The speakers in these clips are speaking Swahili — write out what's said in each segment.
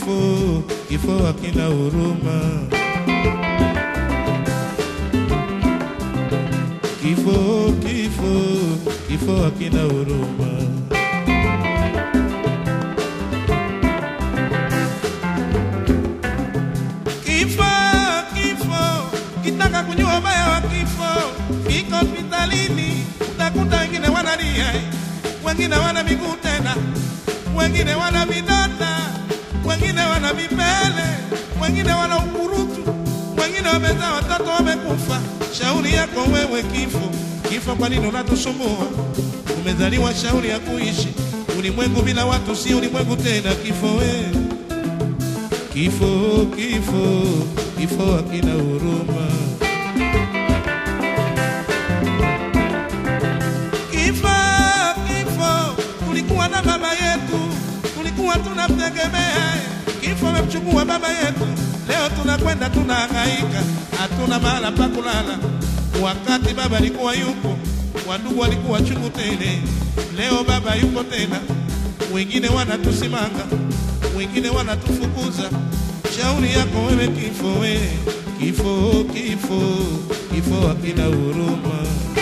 kifo hakina huruma. Kifo hakina huruma. Kifo kitaka kunyua baya wa kifo, fika hospitalini utakuta wengine wanalia, wengine wana miguu tena, wengine wana vidonda, wengine wana vipele, wengine wana ukurutu, wengine wamezaa watoto wamekufa. Shauri yako wewe kifo, kwa nini unatusumbua? Umezaliwa shauri ya kuishi, ulimwengu bila watu si ulimwengu tena. Kifo wewe, kifo hakina huruma. Kifo tulikuwa na baba yetu, tulikuwa tunamtegemea. Kifo amemchukua baba yetu, leo tunakwenda tunahangaika, hatuna mahala pa kulala. Wakati baba alikuwa yupo, wandugu walikuwa chungu tele. Leo baba yupo tena, wengine wanatusimanga, wengine wanatufukuza. Shauri yako wewe kifo hakina huruma.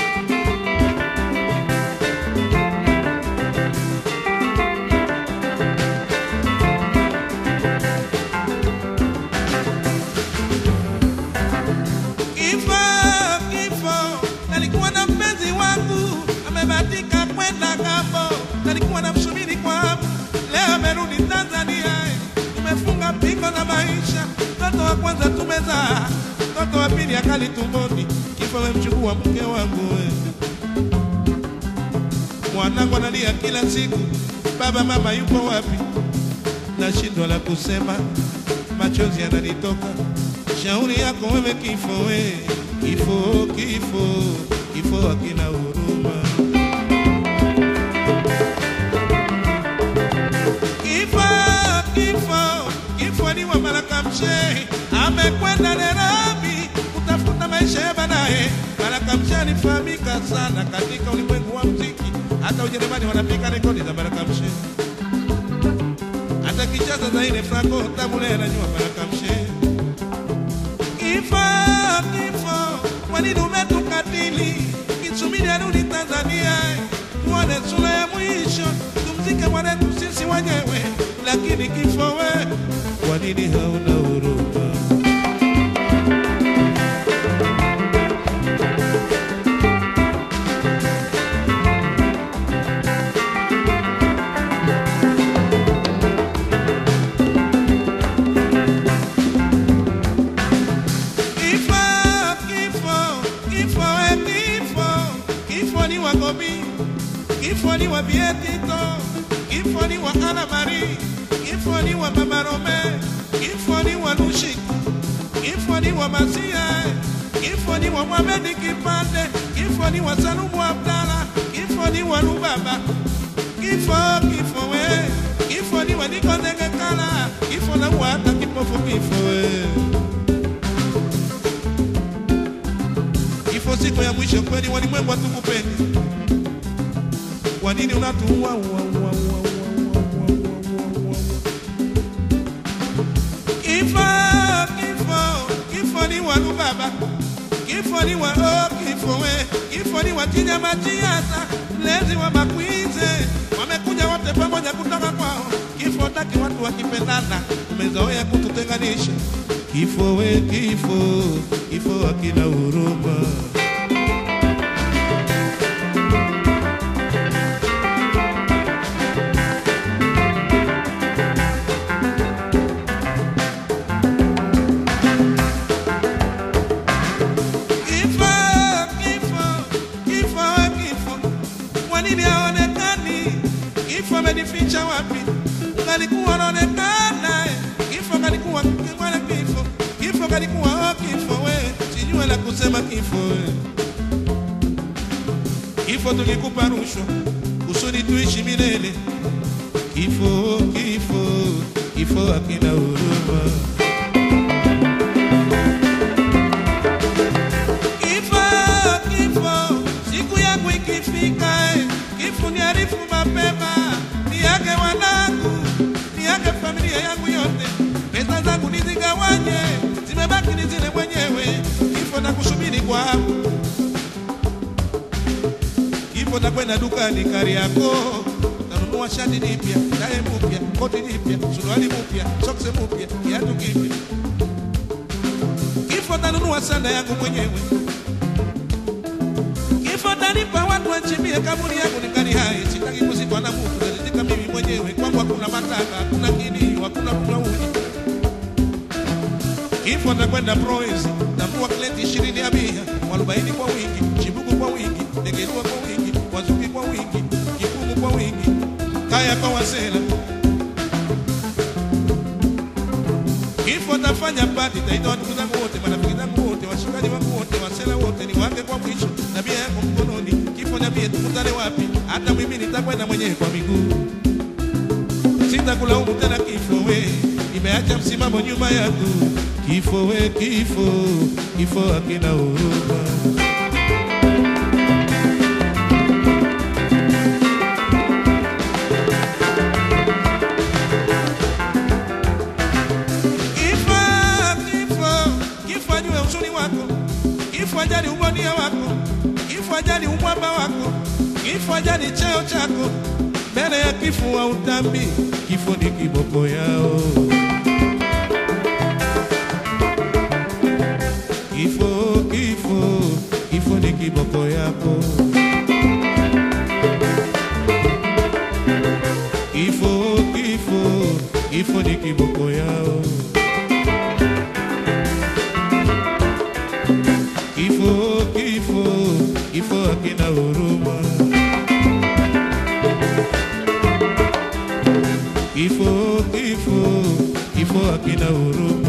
Nalikuwa na mpenzi wangu amebatika kwenda ng'ambo, nalikuwa namsubiri kwa hamu, leo amerudi Tanzania. Tumefunga pingo na maisha, mtoto wa kwanza tumezaa, mtoto wa pili akali tumboni. Kifo amemchukua mke wangu. Mwanangu analia kila siku, baba mama yupo wapi? Nashindwa la kusema, machozi yananitoka. Shauri yako wewe kifo hakina huruma. Kifo ni wa Baraka Mshehi, amekwenda Nairobi kutafuta maisha ya baadaye. Baraka Mshehi alifahamika sana katika ulimwengu wa muziki, hata Ujerumani wanapika rekodi za Baraka Mshehi. Hata kicheza za ile Franco Tabule anajua Baraka Mshehi. Kifo, kwa nini umetukatili? Kisubiri arudi Tanzania, tuone sura ya mwisho, tumzike mwanetu sisi wenyewe. Lakini kifo we, kwa nini hauna huruma? Kifo ni wa Gobi, kifo ni wa Bietito, kifo ni wa Ana Marie, kifo ni wa Mama Rome, kifo ni wa Lushi, kifo ni wa Masia, kifo ni wa Mohamed Kipande, kifo ni wa Salumu Abdala, kifo ni wa Lubaba. Kifo we, kifo ni wa Niko Ndengekala, kifo na wata kipofu. Kifo we, kifo siku ya mwisho kweli, walimwengu hatukupendi. Kwa nini unatuua? Kifo ni wa Lubaba, kifo ni wa kifo we, kifo ni wa Tinyamatiasa, mlezi wa Makwize. Wamekuja wote pamoja kutoka kwao. Kifo taki watu wakipendana, umezoea kututenganisha. Kifo we, kifo hakina huruma. Kifo amenificha wapi? Ungalikuwa unaonekana. Kifo kalikuwa kingwana. Kifo kalikuwa kifo we, sijui la kusema. Kifo we, kifo tulikupa rushwa kusudi tuishi milele. Kifo hakina huruma. Kifo siku yangu ikifika, kifo niarifu mapema. Niage wanangu, niage familia yangu yote. Kifo takwenda dukani Kariakoo, tanunua shati lipya, tai mpya, koti lipya, suruali mpya, socks mpya, kiatu kipya. Kifo tanunua sanda yangu mwenyewe. Kifo tanipa watu wachimbie kaburi yangu nikali hai. Sitaki kuzikwa na mtu, nilizika mimi mwenyewe. Kwangu hakuna mataka, hakuna kilio, hakuna kulauni. Kifo takwenda Proezi, tambua kleti 20 ya bia, 40 kwa wingi, chibuku kwa wingi, negerua kwa wingi, wazuki kwa wingi, kikumu kwa wingi, kaya kwa wasela. Kifo tafanya party, taita watu zangu wote, marafiki zangu wote, washikaji wangu wote, wasela wote, ni wake kwa mwisho, na bia yako mkononi. Kifo niambie tukutane wapi, hata mimi nitakwenda mwenyewe kwa miguu. Sitakulaumu tena kifo we, nimeacha msimamo nyuma yangu. Kifo we kifo, kifo hakina huruma. Kifo ajue uzuri wako, kifo ajali ubonia wako, kifo ajali umwamba wako, kifo ajali cheo chako. Mbele ya kifo wa utambi, kifo ni kiboko yao. Kifo, kifo, kifo ni kiboko yako. Kifo, kifo, kifo ni kiboko yao. Kifo, kifo, kifo hakina huruma. Kifo, kifo, kifo hakina huruma.